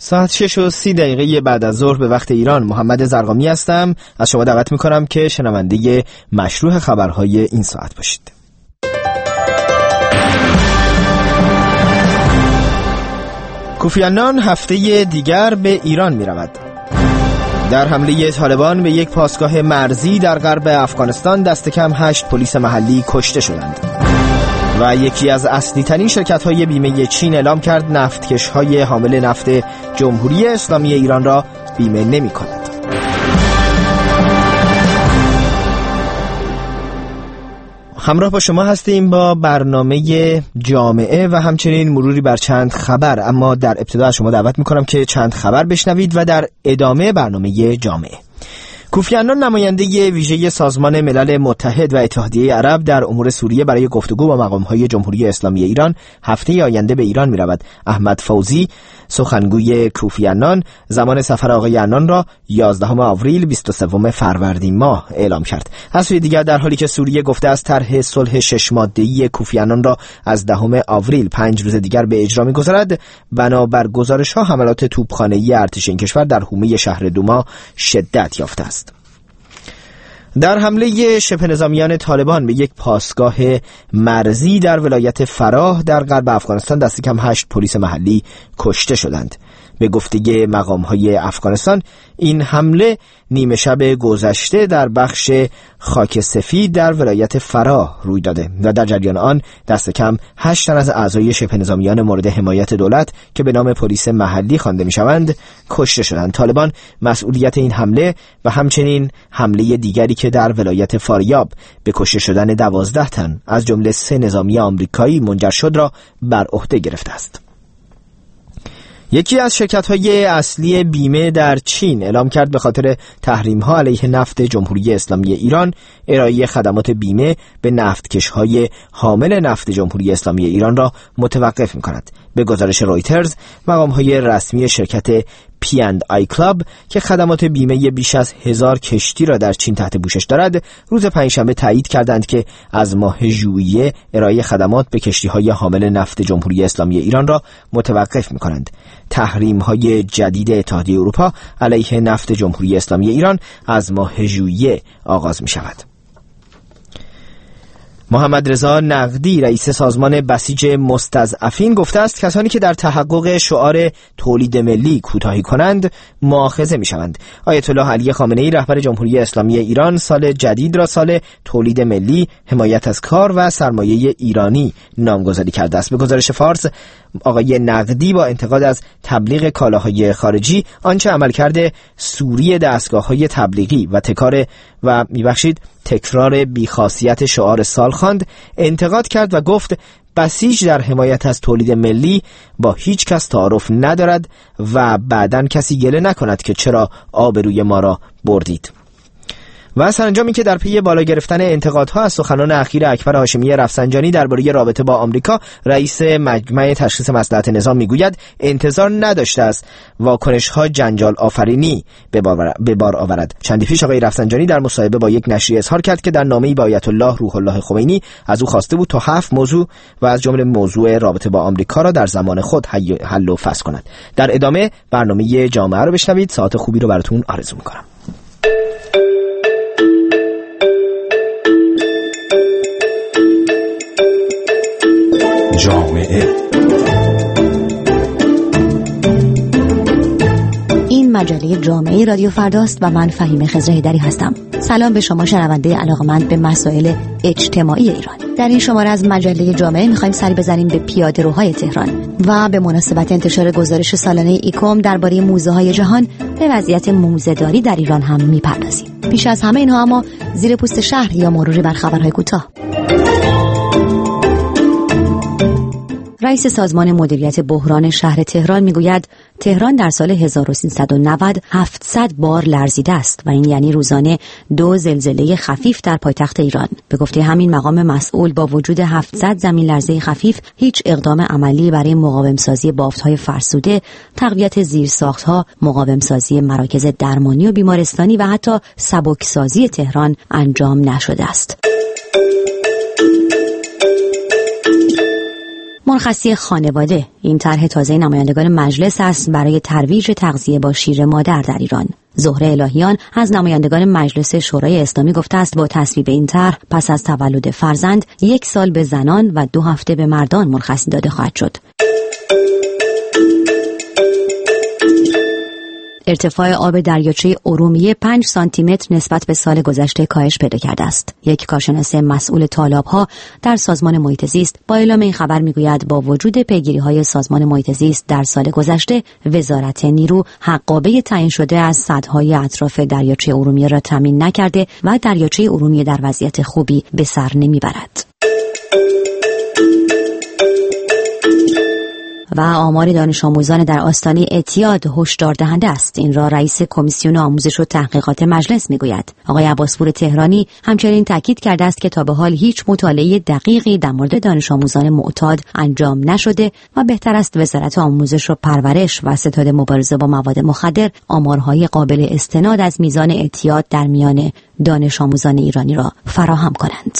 ساعت 6:30 بعد از ظهر به وقت ایران. محمد زرقامی هستم. از شما دعوت میکنم که شنونده مشروع خبرهای این ساعت باشید. کوفی عنان هفته دیگر به ایران می رود. در حمله طالبان به یک پاسگاه مرزی در غرب افغانستان دست کم 8 پلیس محلی کشته شدند. و یکی از اصلی ترین شرکت های بیمه چین اعلام کرد نفتکش های حامل نفت جمهوری اسلامی ایران را بیمه نمی کند. همراه با شما هستیم با برنامه جامعه و همچنین مروری بر چند خبر، اما در ابتدا از شما دعوت میکنم که چند خبر بشنوید و در ادامه برنامه جامعه. کوفی عنان نماینده ویژه سازمان ملل متحد و اتحادیه عرب در امور سوریه برای گفتگو با مقام‌های جمهوری اسلامی ایران هفته آینده به ایران می‌رود. احمد فوزی سخنگوی کوفی عنان زمان سفر آقای عنان را 11 آوریل 23 فروردین ماه اعلام کرد. از سوی دیگر در حالی که سوریه گفته است طرح صلح 6 ماده‌ای کوفی عنان را از 10 آوریل 5 روز دیگر به اجرا می‌گذارد، بنابر گزارش‌ها حملات توپخانه‌ای ارتش این کشور در حومه شهر دوما شدت یافته است. در حمله شبه نظامیان طالبان به یک پاسگاه مرزی در ولایت فراه در غرب افغانستان دست کم 8 پلیس محلی کشته شدند. به گفته مقام‌های افغانستان این حمله نیمه شب گذشته در بخش خاک سفید در ولایت فراه روی داده و در جریان آن دست کم 8 تن از اعضای شبه نظامیان مورد حمایت دولت که به نام پلیس محلی خوانده می‌شوند کشته شدند. طالبان مسئولیت این حمله و همچنین حمله دیگری که در ولایت فاریاب به کشته شدن 12 تن از جمله 3 نظامی آمریکایی منجر شد را بر عهده گرفته است. یکی از شرکت‌های اصلی بیمه در چین اعلام کرد به خاطر تحریم‌ها علیه نفت جمهوری اسلامی ایران ارائه خدمات بیمه به نفتکش‌های حامل نفت جمهوری اسلامی ایران را متوقف می‌کند. به گزارش رویترز مقام‌های رسمی شرکت P&I Club که خدمات بیمه بیش از 1000 کشتی را در چین تحت پوشش دارد، روز پنجشنبه تایید کردند که از ماه ژوئیه ارائه خدمات به کشتی‌های حامل نفت جمهوری اسلامی ایران را متوقف می‌کنند. تحریم‌های جدید اتحادیه اروپا علیه نفت جمهوری اسلامی ایران از ماه ژوئیه آغاز می‌شود. محمد رضا نقدی رئیس سازمان بسیج مستضعفین گفته است کسانی که در تحقق شعار تولید ملی کوتاهی کنند مؤاخذه می‌شوند. آیت الله علی خامنه‌ای رهبر جمهوری اسلامی ایران سال جدید را سال تولید ملی، حمایت از کار و سرمایه ایرانی نامگذاری کرده است. به گزارش فارس آقای نقدی با انتقاد از تبلیغ کالاهای خارجی، آنچه عملکرد سوری دستگاه‌های تبلیغی و تکرار بیخاصیت شعار سال خواند، انتقاد کرد و گفت بسیج در حمایت از تولید ملی با هیچ کس تعارف ندارد و بعداً کسی گله نکند که چرا آبروی ما را بردید. و سرانجامی که در پی بالا گرفتن انتقادها از سخنان اخیر اکبر هاشمی رفسنجانی درباره رابطه با آمریکا، رئیس مجمع تشخیص مصلحت نظام میگوید انتظار نداشته است واکنش‌ها جنجال آفرینی به بار آورد. چندی پیش آقای رفسنجانی در مصاحبه با یک نشریه اظهار کرد که در نامه‌ای به آیت الله روح الله خمینی از او خواسته بود تا 7 موضوع و از جمله موضوع رابطه با آمریکا را در زمان خود حل و فصل کند. در ادامه برنامه جامعه رو بشنوید. ساعت خوبی رو براتون آرزو می‌کنم. جامعه. این مجله جامعه رادیو فرداست و من فهیم خضرهیدری هستم. سلام به شما شنونده علاقمند به مسائل اجتماعی ایران. در این شماره از مجله جامعه می‌خوایم سری بزنیم به پیاده‌روهای تهران و به مناسبت انتشار گزارش سالانه ایکوم درباره موزه‌های جهان به وضعیت موزه‌داری در ایران هم می‌پردازیم. پیش از همه اینها اما زیر پوست شهر یا مروری بر خبرهای کوتاه. رئیس سازمان مدیریت بحران شهر تهران میگوید تهران در سال 1390 700 بار لرزیده است و این یعنی روزانه 2 زلزله خفیف در پایتخت ایران. به گفته همین مقام مسئول با وجود 700 زمین لرزه خفیف هیچ اقدام عملی برای مقاوم سازی بافت‌های فرسوده، تقویت زیرساخت‌ها، مقاوم سازی مراکز درمانی و بیمارستانی و حتی سبکسازی تهران انجام نشده است. مرخصی خانواده این طرح تازه نمایندگان مجلس است برای ترویج تغذیه با شیر مادر در ایران. زهره الهیان از نمایندگان مجلس شورای اسلامی گفته است با تصویب این طرح پس از تولد فرزند 1 سال به زنان و 2 هفته به مردان مرخصی داده خواهد شد. ارتفاع آب دریاچه ارومیه 5 سانتی متر نسبت به سال گذشته کاهش پیدا کرده است. یک کارشناس مسئول تالاب‌ها در سازمان محیط زیست با اعلام این خبر میگوید با وجود پیگیری‌های سازمان محیط زیست در سال گذشته، وزارت نیرو حقابه تعیین شده از سدهای اطراف دریاچه ارومیه را تامین نکرده و دریاچه ارومیه در وضعیت خوبی به سر نمیبرد. و آمار دانش آموزان در آستانه اعتیاد هشدار دهنده است. این را رئیس کمیسیون آموزش و تحقیقات مجلس میگوید. آقای عباسپور تهرانی همچنین تاکید کرده است که تا به حال هیچ مطالعه دقیقی در مورد دانش آموزان معتاد انجام نشده و بهتر است وزارت آموزش و پرورش و ستاد مبارزه با مواد مخدر آمارهای قابل استناد از میزان اعتیاد در میان دانش آموزان ایرانی را فراهم کنند.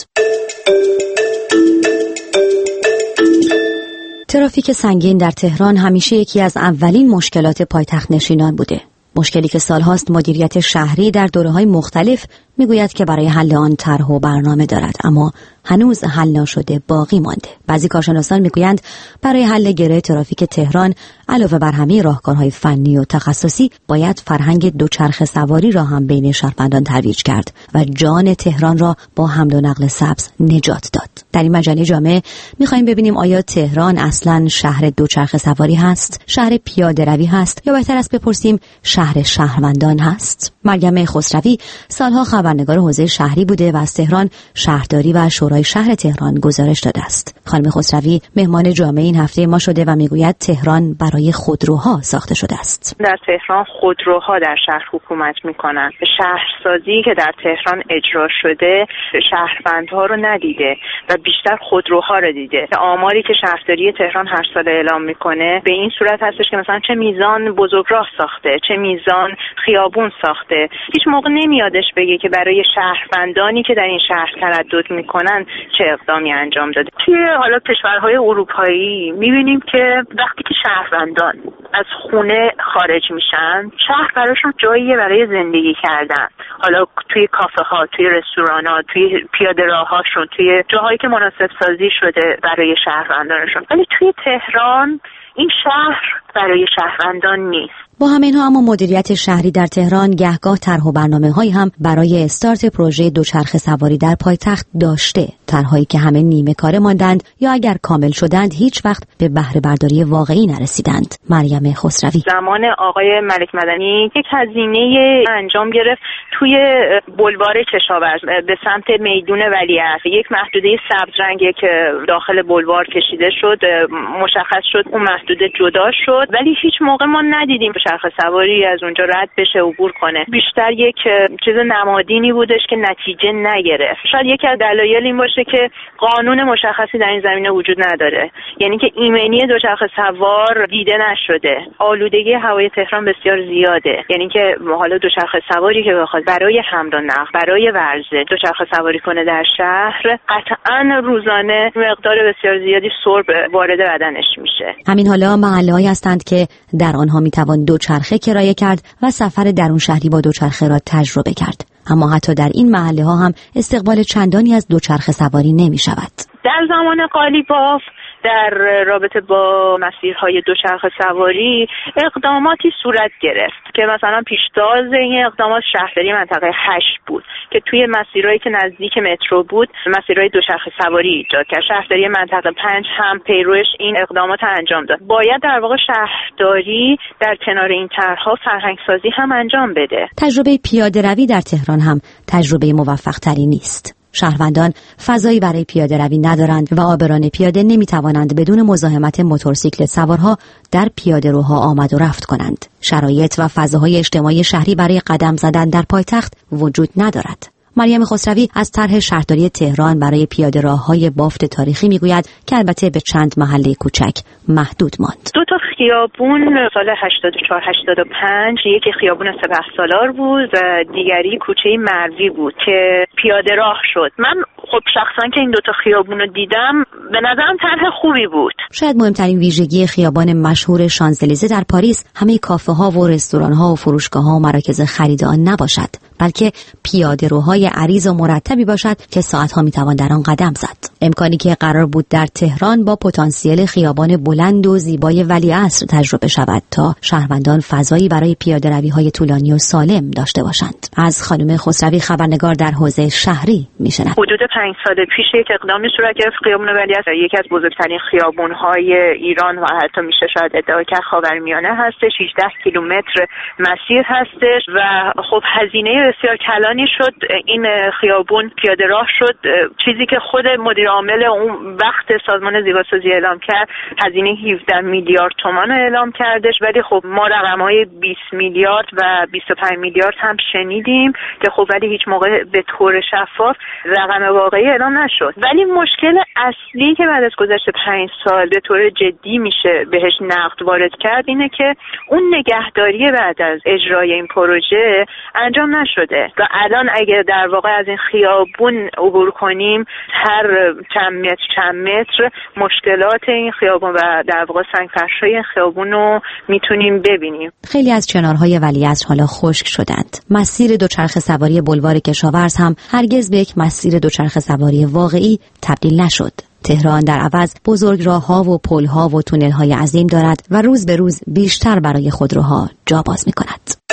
ترافیک سنگین در تهران همیشه یکی از اولین مشکلات پایتخت نشینان بوده. مشکلی که سالهاست مدیریت شهری در دوره‌های مختلف میگوید که برای حل آن طرح و برنامه دارد، اما هنوز حل نشده باقی مانده. بعضی کارشناسان میگویند برای حل گره ترافیک تهران علاوه بر همه راهکارهای فنی و تخصصی باید فرهنگ دوچرخه سواری را هم بین شهروندان ترویج کرد و جان تهران را با حمل و نقل سبز نجات داد. در این مجله جامعه می‌خوایم ببینیم آیا تهران اصلاً شهر دوچرخه سواری هست، شهر پیاده روی هست یا بهتر است بپرسیم شهر شهروندان هست؟ مریم خسروی سالها خبرنگار حوزه شهری بوده و از تهران شهرداری و شورای شهر تهران گزارش داده است. خانم خسروی مهمان جامعه این هفته ما شده و میگوید تهران برای خودروها ساخته شده است. در تهران خودروها در شهر حکومت میکنن. شهرسازی که در تهران اجرا شده شهروندها رو ندیده و بیشتر خودروها رو دیده. آماری که شهرداری تهران هر سال اعلام میکنه به این صورت هستش که مثلا چه میزان بزرگراه ساخته، چه میزان خیابون ساخته. هیچ موقع نمیادش بگه که برای شهروندانی که در این شهر تردد میکنن چه اقدامی انجام داده. توی حالا کشورهای اروپایی میبینیم که وقتی که شهروندان از خونه خارج میشن، شهر براشون جاییه برای زندگی کردن. حالا توی کافه ها، توی رستوران ها، توی پیاده راه هاشون، توی جاهایی که مناسب سازی شده برای شهروندانشون. ولی توی تهران این شهر برای شهروندان نیست. با همه اینها اما مدیریت شهری در تهران گهگاه طرح و برنامه‌هایی هم برای استارت پروژه دوچرخه سواری در پایتخت داشته. طرح‌هایی که همه نیمه کاره ماندند یا اگر کامل شدند هیچ وقت به بهره برداری واقعی نرسیدند. مریم خسروی زمان آقای ملک مدنی یک هزینه انجام گرفت توی بلوار کشاورز به سمت میدون ولیعصر. یک محدوده سبز رنگی که داخل بلوار کشیده شد، مشخص شد اون محدوده جدا شد، ولی هیچ موقع ما ندیدیم دوچرخه سواری از اونجا رد بشه، عبور کنه. بیشتر یک چیز نمادینی بودش که نتیجه نگرفت. شاید یکی از دلایل این باشه که قانون مشخصی در این زمینه وجود نداره، یعنی که ایمنی دوچرخه سوار دیده نشده. آلودگی هوای تهران بسیار زیاده، یعنی که حالا دوچرخه سواری که بخواد برای حمل و نقل، برای ورزش دوچرخه سواری کنه در شهر، قطعاً روزانه مقدار بسیار زیادی سرب وارد بدنش میشه. همین حالا محله‌هایی هستند که در آنها میتوان دوچرخه کرایه کرد و سفر درون شهری با دوچرخه را تجربه کرد. اما حتی در این محله ها هم استقبال چندانی از دوچرخه سواری نمی شود. در زمان قالیباف در رابطه با مسیرهای دوچرخه سواری اقداماتی صورت گرفت که مثلا پیشتاز این اقدامات شهرداری منطقه 8 بود که توی مسیرهایی که نزدیک مترو بود مسیرهای دوچرخه سواری ایجاد کرد. شهرداری منطقه 5 هم پیروش این اقدامات انجام داد. باید در واقع شهرداری در کنار این طرح‌ها فرهنگ‌سازی هم انجام بده. تجربه پیاده روی در تهران هم تجربه موفق تری نیست. شهروندان فضایی برای پیاده روی ندارند و عابران پیاده نمیتوانند بدون مزاحمت موتورسیکلت سوارها در پیاده روها آمد و رفت کنند. شرایط و فضاهای اجتماعی شهری برای قدم زدن در پایتخت وجود ندارد. مریم خسروی از طرح شهرداری تهران برای پیاده راه‌های بافت تاریخی میگوید که البته به چند محله کوچک محدود ماند. 2 تا خیابون سال 84-85 یکی خیابون سپهسالار بود و دیگری کوچه مروی بود که پیاده راه شد. من خب شخصا که این دوتا خیابون رو دیدم به نظرم طرح خوبی بود. شاید مهمترین ویژگی خیابان مشهور شانزلیزه در پاریس همه کافه ها و رستوران ها و فروشگاه ها و مراکز خرید آن نباشد، بلکه پیاده روهای عریض و مرتبی باشد که ساعتها میتوان در آن قدم زد. امکانی که قرار بود در تهران با پتانسیل خیابان بلند و زیبای ولیعصر تجربه شود تا شهروندان فضایی برای پیاده‌روی‌های طولانی و سالم داشته باشند. از خانم خسروی خبرنگار در حوزه شهری میشنویم. حدود 5 سال پیش یک اقدامی صورت گرفت. خیابان ولیعصر یکی از بزرگترین خیابان‌های ایران و حتی میشه شاید ادعا کرد خاورمیانه هستش. 18 کیلومتر مسیر هستش و خب هزینه بسیار کلانی شد این خیابون پیاده راه شد. چیزی که خود مدیر عامل اون وقت سازمان زیباسازی اعلام کرد هزینه 17 میلیارد تومان اعلام کردش، ولی خب ما رقم‌های 20 میلیارد و 25 میلیارد هم شنیدیم که خب ولی هیچ موقع به طور شفاف رقم واقعی اعلام نشد. ولی مشکل اصلی که بعد از گذشت 5 سال به طور جدی میشه بهش نقد وارد کرد اینه که اون نگهداری بعد از اجرای این پروژه انجام نشده و الان اگه در واقع از این خیابون عبور کنیم هر چند متر مشکلات این خیابون و در واقع سنگ‌فرش‌های این خیابون رو میتونیم ببینیم. خیلی از چنارهای ولیعصر حالا خشک شدند. مسیر دوچرخه سواری بلوار کشاورز هم هرگز به یک مسیر دوچرخه سواری واقعی تبدیل نشد. تهران در عوض بزرگ راه‌ها و پل‌ها و تونل‌های عظیم دارد و روز به روز بیشتر برای خودروها جا باز می‌کند.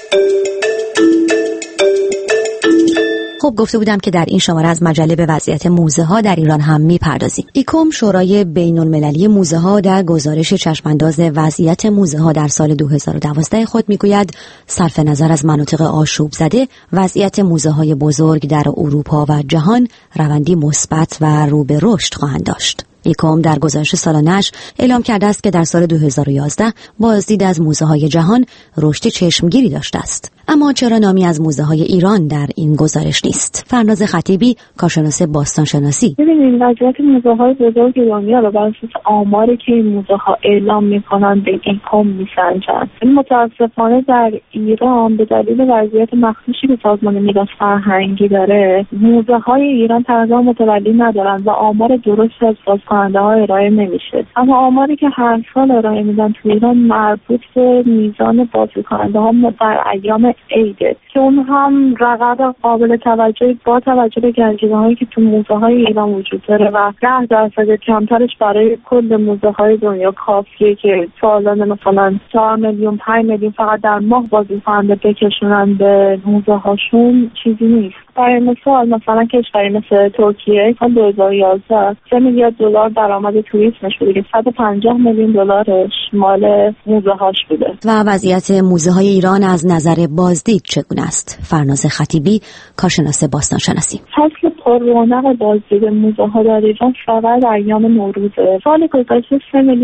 خب گفته بودم که در این شماره از مجله به وضعیت موزه ها در ایران هم میپردازیم. ایکوم شورای بین المللی موزه ها در گزارش چشمانداز وضعیت موزه ها در سال 2012 خود میگوید صرف نظر از مناطق آشوب زده وضعیت موزه های بزرگ در اروپا و جهان روندی مثبت و رو به رشد خواهند داشت. ایکوم در گزارش سالانه‌اش اعلام کرده است که در سال 2011 بازدید از موزه‌های جهان رشد چشمگیری داشته است. اما چرا نامی از موزه‌های ایران در این گزارش نیست؟ فرناز خطیبی، کارشناس باستانشناسی: ببینید وضعیت موزه‌های بزرگ دنیا رو بر اساس آماری که این موزه‌ها اعلام می‌کنند به ایکوم می‌سنجند. متأسفانه در ایران به دلیل وضعیت مخصوصی که سازمان میراث فرهنگی داره، موزه‌های ایران تقریبا متولی ندارند و آمار درستی از بازکننده‌ها ارائه نمیشه. اما آماری که هر سال ارائه میدن تو ایران مربوط به میزان بازکننده‌ها در ایام عیده که اون هم رقم قابل توجهی با توجه به گنجینه‌هایی که تو موزه‌های ایران وجود داره و 10% کمترش برای کل موزه‌های دنیا کافیه که سالانه مثلا 4 میلیون 5 میلیون فقط در ماه بازدیدکننده بکشونن به موزه‌هاشون چیزی نیست. برای مثلا کشوری مثل ترکیه سال 2011 $3 میلیارد درآمد توریسمش بوده که 150 میلیون دلارش مال موزه‌هاش بوده. و وضعیت موزه‌های ایران از نظر بازدید چگونه است؟ فرناز خطیبی، کارشناس باستانشناسی: فصل پر رونق بازدید موزه‌ها در ایران فقط ایام نوروزه. سال گذشته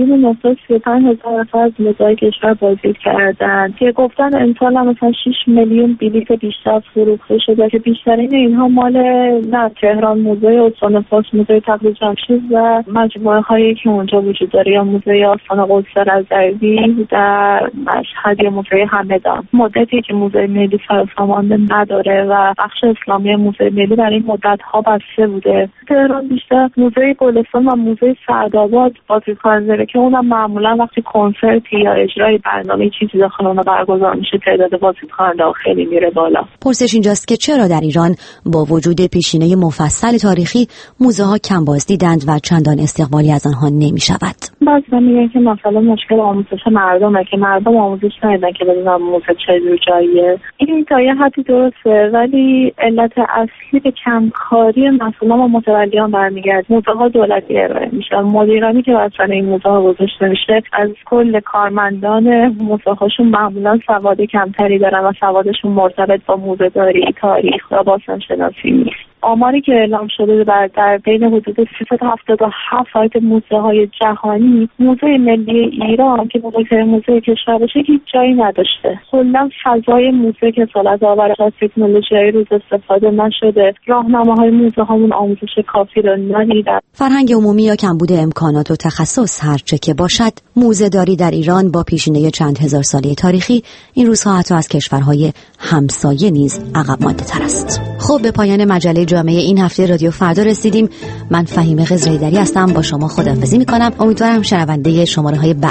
3,935,000 نفر از موزه‌های کشور بازدید کردند که گفتن امسال هم مثلا 6 میلیون بلیت بیشتر فروخته شده که بیشترین اینها مال تهران موزه استان فارس، موزه تبریز جمشید و مجموعه هایی که اونجا وجود داره یا موزه آستان قدس رضوی در مشهد یا موزه همدان. مدتی که موزه ملی سرسامانده نداره و بخش اسلامی موزه ملی در این مدت ها بسته بوده. تهران بیشتر موزه گلستان و موزه سعدآباد بازدیدکننده داره که اونم معمولا وقتی کنسرتی یا اجرای برنامه چیزی داخل اون برگزار میشه تعداد بازدیدکننده خیلی میره بالا. پرسش اینجاست که چرا در ایران با وجود پیشینه مفصل تاریخی موزه ها کم بازدیدند و چندان استقبالی از آنها نمی شود؟ بعضی میگن که مثلا مشکل آموزش مردمه که مردم آموزش ندیدن که بدونن موزه چه جاییه. این تا یه حدی درسته، ولی علت اصلی به کمکاری مسئولان و متولیان برمیگرده. موزه ها دولتی ارائه میشن، مدیرانی که واسه این موزه ها گذاشته میشه از کل کارمندان موزه هاشون معمولا سواد کمتری دارن و سوادشون مرتبط با موزه داری، تاریخ و باستانشناسی نیست. آماری که اعلام شده در بین حدود 377 سایت موزه های جهانی، موزه ملی ایران که بزرگترین موزه کشور باشه هیچ جایی نداشته. کلا فضای موزه که سال‌ها آور از تکنولوژی روز استفاده نشده، راهنماهای موزه هامون آموزش کافی رو ندیدن. فرهنگ عمومی یا کمبود امکانات و تخصص هرچه که باشد، موزه داری در ایران با پیشینه چند هزار ساله تاریخی این روزها حتی از کشورهای همسایه نیز عقب مانده تر است. خب به پایان مجله جامعه این هفته رادیو فردا رسیدیم. من فهیمه قزریدری هستم، با شما خداحافظی میکنم. امیدوارم شنونده شماره‌های